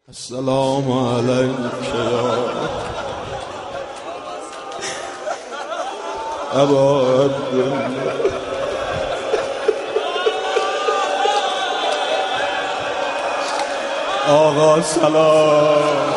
السلام علیک یا ابا عبدالله. آقا سلام.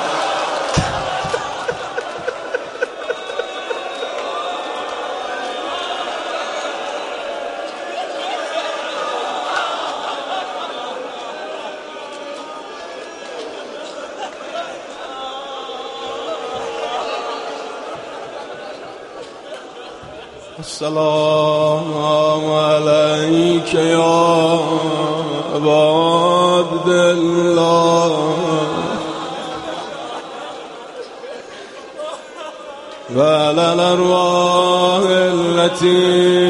السلام علیک یا ابا عبدالله و علی الارواح التي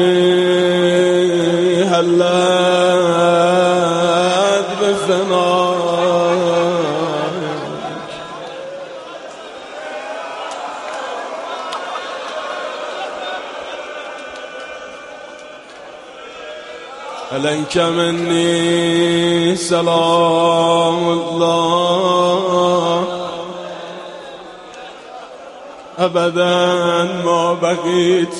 حلت بفنائك. عليك مني سلام الله أبدا ما بقيت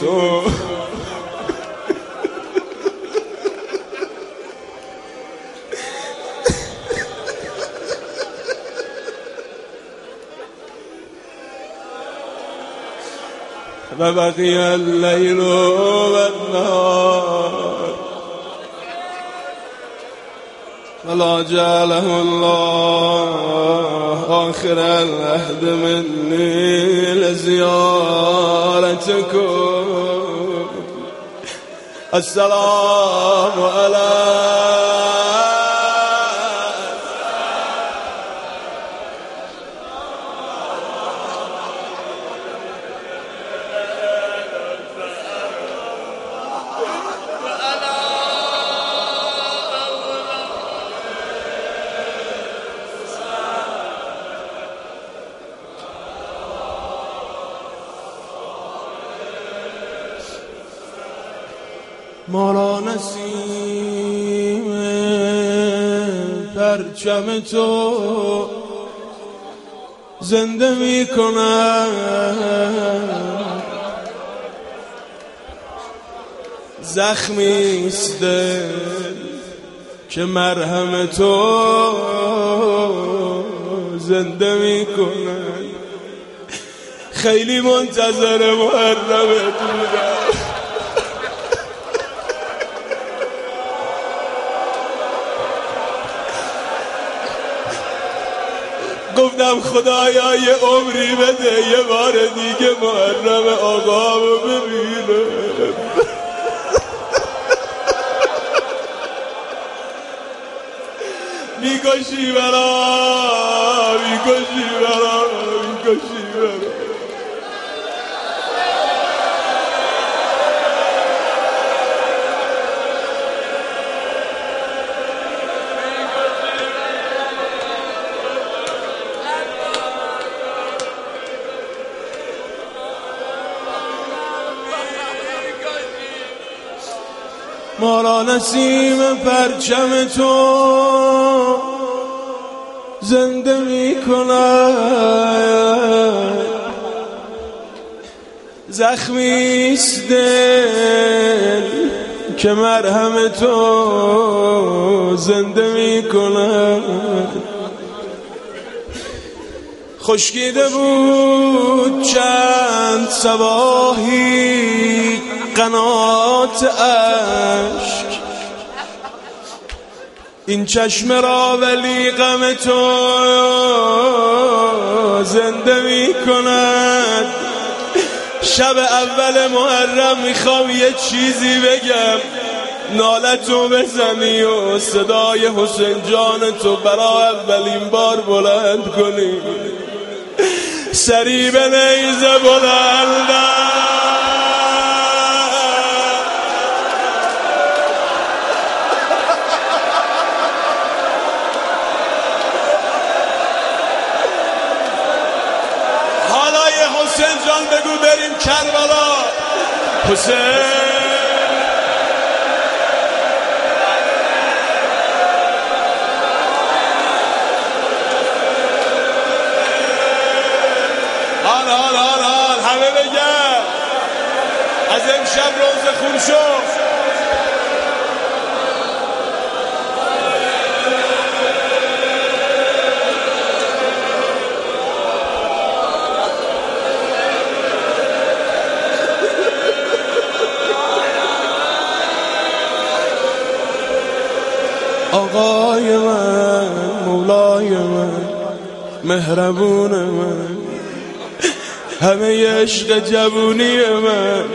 وبقي الليل والنهار ولا جعله الله آخر العهد مني لزيارتكم. السلام عليكم. ما را نسیم پرچم تو زنده می کند، زخمی است دل که مرهم تو زنده می کند. خیلی منتظر محرمت بودم، گفتم خدایا یه عمری بده یه بار دیگه محرم آقا رو ببینم. میکشی برام، میکشی برام، میکشی برام. ما را نسیم پرچم تو زنده می کند، زخمی است دل که مرهم تو زنده می کند. خشکیده بود چند صباحی قنات اشک، این چشم را ولی غم تو زنده می کند. شب اول محرم میخوام یه چیزی بگم، نالتو بزنی و صدای حسین جان تو برای اولین بار بلند کنی. سری به نیزه بلندم حسین جان بگو بریم کربلا. حسین بگم از امشب روز خون شد. آقای من، مولای من، مهربون من، همه عشق جوونی من،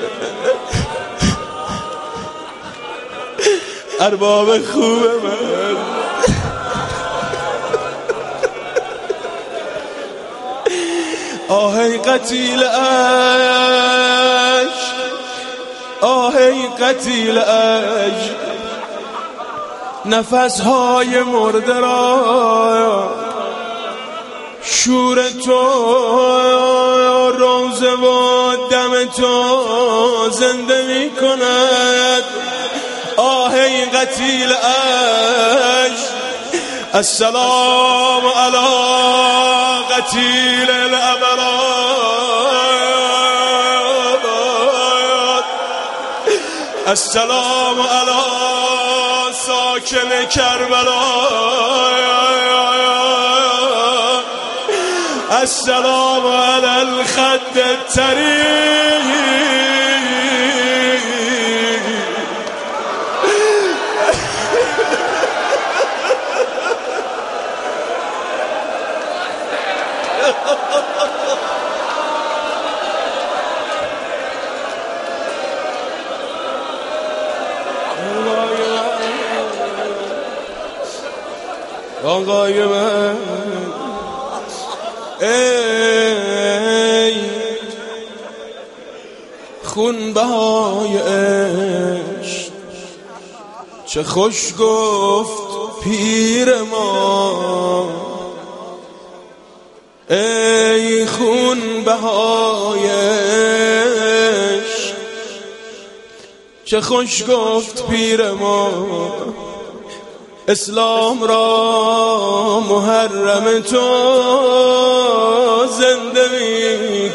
ارباب خوب من، آهی قتیل عشق، آهی قتیل عشق، نفسهای مرده را شور تو، روزه و دم تو زنده می کند. آهی قتیل عشق، السلام علی قتیل الابرار، السلام علی ساکن کربلا، السلام علی الخد الطریق. آقای من، ای خونبهای عشق، چه خوش گفت پیر ما. ای خونبهای عشق، چه خوش گفت پیر ما. اسلام را محرم تو زنده می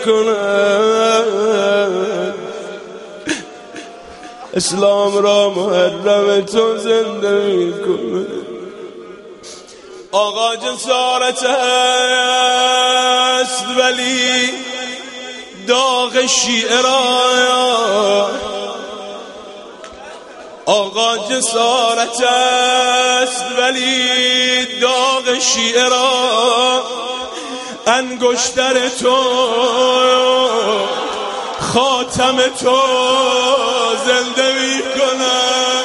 کند، اسلام را محرم تو زنده می کند. آقا جسارت است ولی داغ شیعه را، آقا جسارت است ولی داغ شیعه را، انگشتر تو خاتم تو زنده می کند.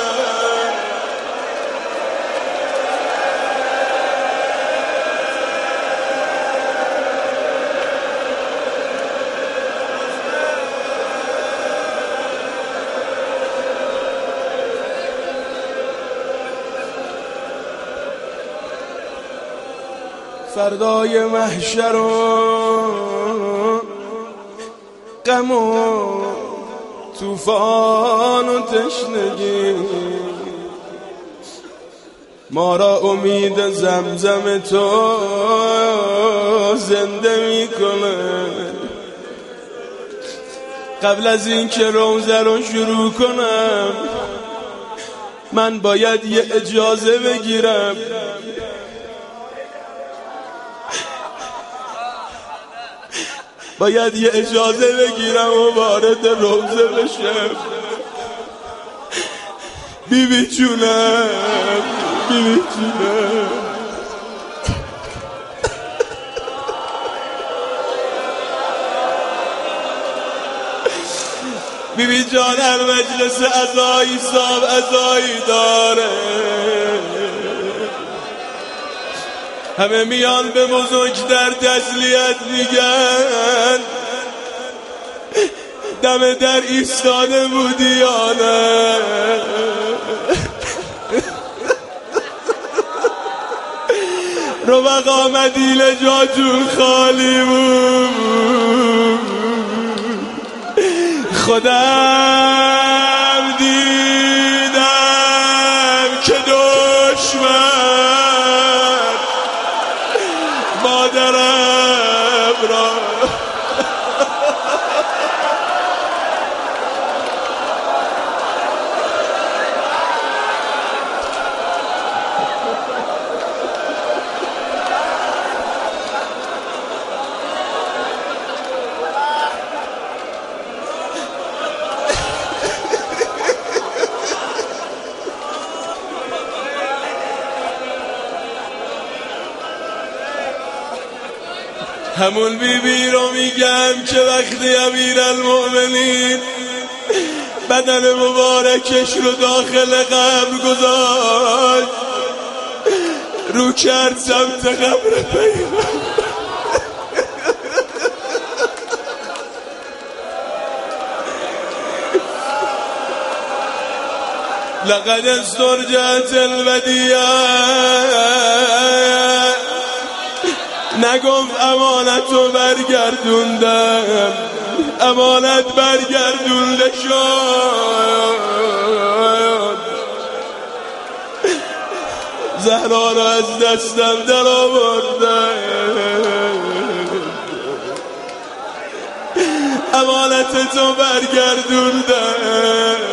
فردای محشر و غم و طوفان و تشنگی، ما را امید زمزم تو زنده می کنه. قبل از این که روزه رو شروع کنم من باید یه اجازه بگیرم. باید یه اجازه بگیرم و وارد روزه بشم. بیبی جونم، بیبی جونم، بیبی جان هر مجلس عزایی صاحب عزایی داره، همه میان به بزرگ در تسلیت میگن دم در ایستاده بودی یا نه؟ رفقا مدینه جا جون خالی بود، خودم دیدم که دشمن مادرم را همون بیبی رو میگم که وقتی امیرالمؤمنین بدن مبارکش رو داخل قبر گذاشت رو کرد سمت قبر پیغمبر. لقد استرجعت الودیعه نگفت امانت رو برگردوندم، امانت برگردونده شد، زهرا رو از دستم در آوردم، امانت تو برگردوندم.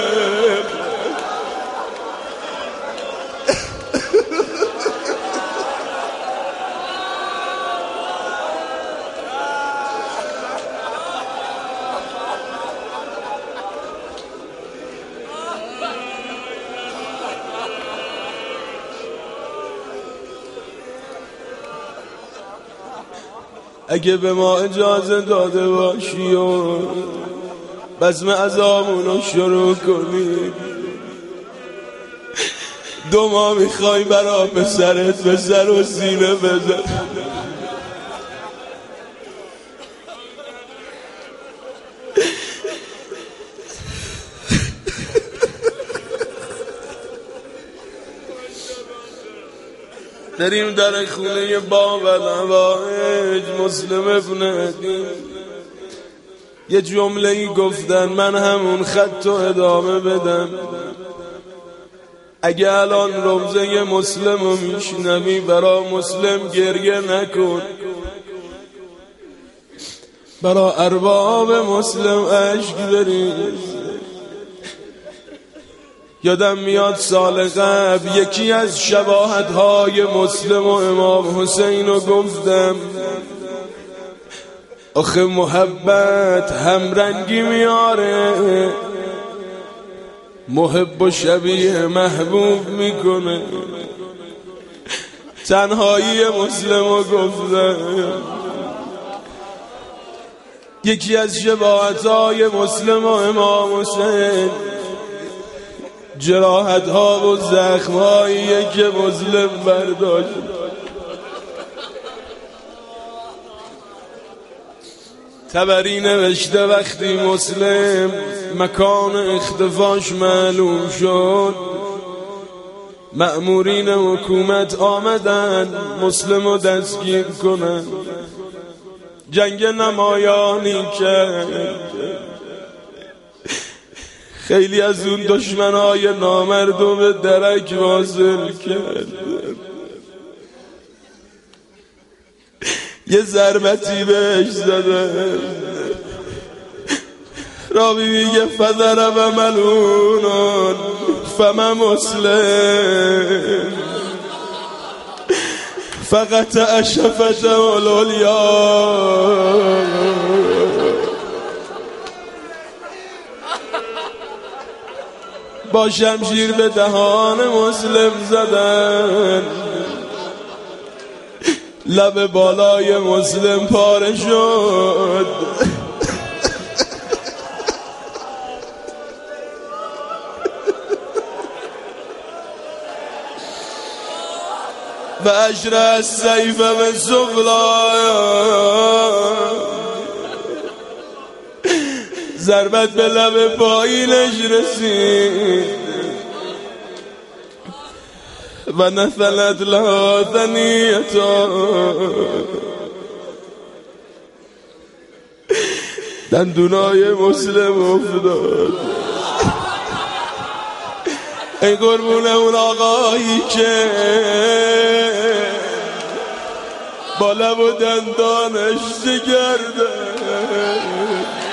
اگه به ما اجازه داده باشی و بزم عزامونو شروع کنی، 2 ماه میخوای برا پسرت به سر و سینه بزن. داریم در خونه باب الهوائج مسلم ابن عدی یه جمله‌ای گفتن، من همون خط رو ادامه بدم. اگه الان روزه مسلم رو میشنوی برا مسلم گریه نکن، برا ارباب مسلم اشک بریز. یادم میاد سال قبل یکی از شباهت‌های مسلم و امام حسین رو گفتم، آخه محبت همرنگی میاره، محب و شبیه محبوب میکنه. تنهایی مسلم رو گفتم. یکی از شباهت‌های مسلم و امام حسین جراحت ها و زخم هایی که مسلم برداشت. تبری نوشته وقتی مسلم مکان اختفاش معلوم شد، مأمورین حکومت آمدن مسلم رو دستگیر کنن. جنگ نمایانی کرد، خیلی از اون دشمنای نامردم درک واصل کرد. یه ضربتی بهش زدن. راوی میگه فضرب ملعون فم مسلم فقط شفته العلیا. با شمشیر به دهان مسلم زدن، لب بالای مسلم پاره شد. و اشر السیف به سفلا، ضربت به لب پایینش رسید و نفلت لها ثنیتا، دندونای مسلم افتاد. ای قربون اون آقایی که با لب و دندانش جگرده